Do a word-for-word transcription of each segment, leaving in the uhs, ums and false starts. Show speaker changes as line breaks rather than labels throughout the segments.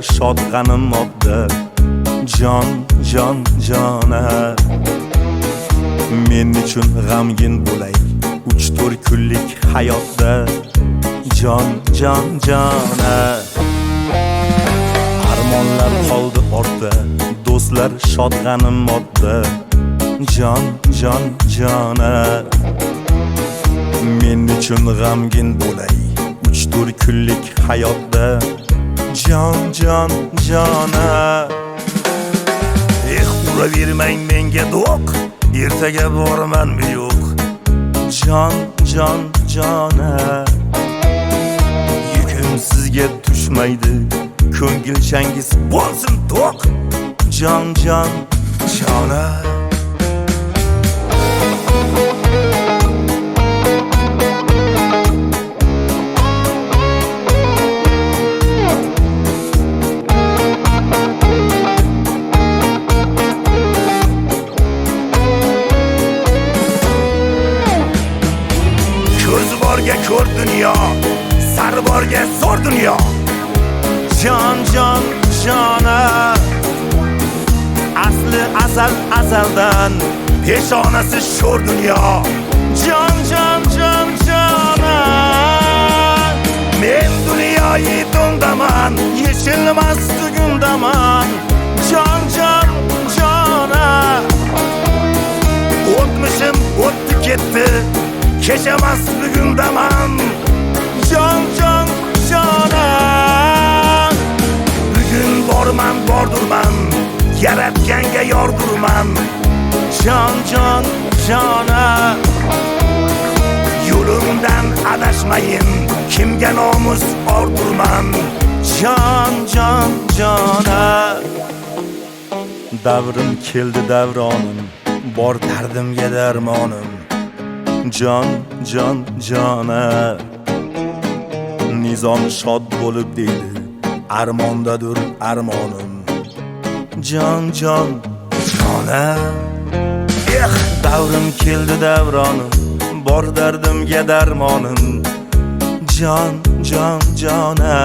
shod g'animmoqda. Jon, jon, jona men uchun g'amgin bo'lay uch to'rt kunlik hayotda. Jon, jon, jona armonlar qoldi ortda, do'stlar shod g'animmoqda. Jon, jon, jona men uchun g'amgin bo'lay uch to'rt kunlik hayotda. Jon, jon, jona eh uravermang menga do'q, ertaga bormanmi yo'q. Jon, jon, jona yukim sizga tushmaydi, ko'ngilchangiz bo'lsin to'q. Jon, jon, jona borga ko'r dunyo, sari borga zo'r dunyo. Jon, jon, jona asli azal azaldan peshonasi sho'r dunyo. Jon, jon, jon, jona men dunyoyi do'ndaman, yechilmas tugundaman. Jon, jon, jona o'tmishim o'tdi ketdi, kechamas bugundaman. Jon, jon, jona bugun borman bordurman, yaratganga yordurman. Jon, jon, jona yo'limdan adashmayin, kimga nomus ordurman. Jon, jon, jona davrim keldi davronim, bor dardimga darmonim. Jon, jon, jona nizom shod bo'lib deydi, armondadir armonim. Jon, jon, jona eh davrim keldi davronim, bor dardimga darmonim. Jon, jon, jona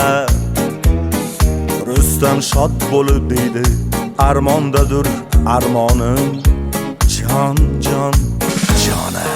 Rustam shod bo'lib deydi, armondadir armonim. Jon, jon, jona